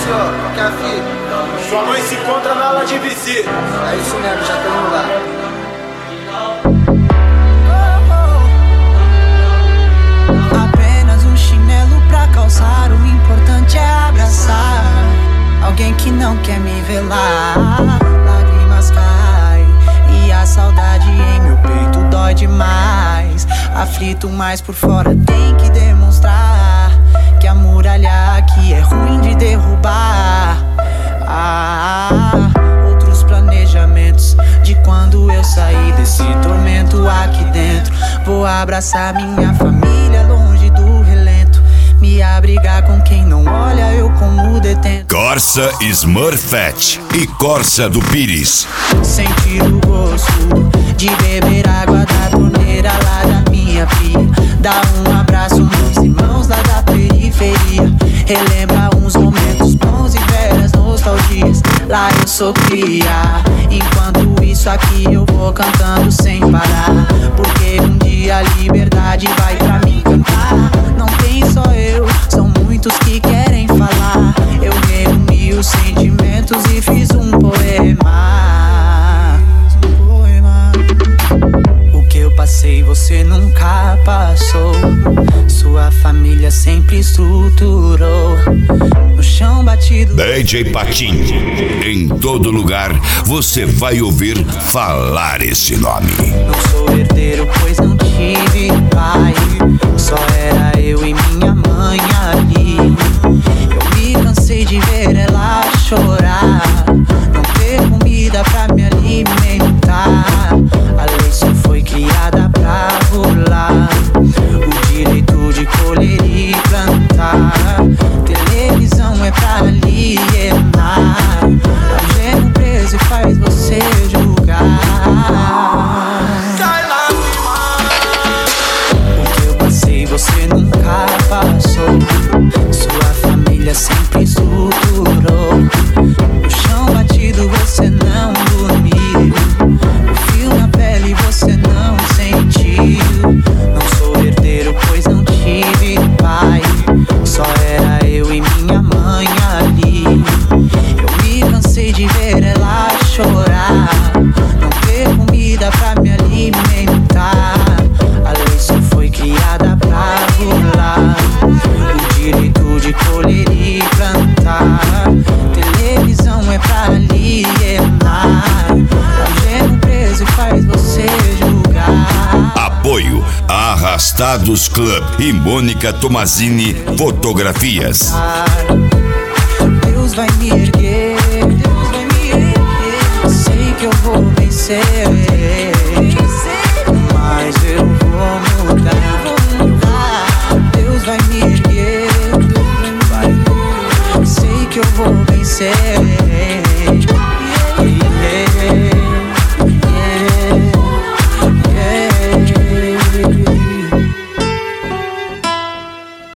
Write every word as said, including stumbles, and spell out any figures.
assim, ó, que é a fita. Sua mãe se encontra na aula de visita. É isso mesmo, já estamos lá. Apenas um chinelo pra calçar, o importante é abraçar alguém que não quer me velar. Lágrimas caem e a saudade em meu peito dói demais. Aflito, mas por fora tem que demonstrar que a muralha aqui é ruim de derrubar. Ah, outros planejamentos de quando eu sair desse tormento aqui dentro. Vou abraçar minha família longe do relento, me abrigar com quem não olha eu como detento. Corsa Smurfette e Corsa do Pires. Sentir o gosto de beber água da torneira lá da minha pia. Dar um abraço nos irmãos lá da periferia. Relembra uns momentos bons e velhas nostalgias. Lá eu sou cria, enquanto isso aqui eu vou cantando sem parar. Porque um dia a liberdade vai pra mim cantar. Não tem só eu, são muitos que querem falar. Eu reuni os sentimentos e fiz um poema. Um poema. O que eu passei você nunca passou. Sua família sempre estruturou. No chão batido D J Patinho. Em todo lugar você vai ouvir falar esse nome. Não sou herdeiro, pois não tive pai. Só era eu e minha mãe ali. Eu me cansei de ver ela chorar, não ter comida pra me alimentar. A lei só foi criada pra rolar. O direito de colher e plantar. Televisão é pra alienar. Algema preso e faz você julgar. O que eu passei você nunca passou. Sua família sempre estruturou. No chão batido você não dormiu. O fio na pele você não sentiu. Não sou herdeiro, pois não tive pai. Só era eu e minha mãe ali. Eu me cansei de ver ela chorar, não ter comida pra me alimentar. A lei só foi criada pra rolar. O direito de colher e plantar. Televisão é pra alienar. Algema preso e faz você julgar. Apoio Arrastados Club e Mônica Tomazini Fotografias. Deus vai me erguer, Deus vai me erguer. Sei que eu vou vencer, mas eu vou mudar. Deus vai me erguer, sei que eu vou vencer.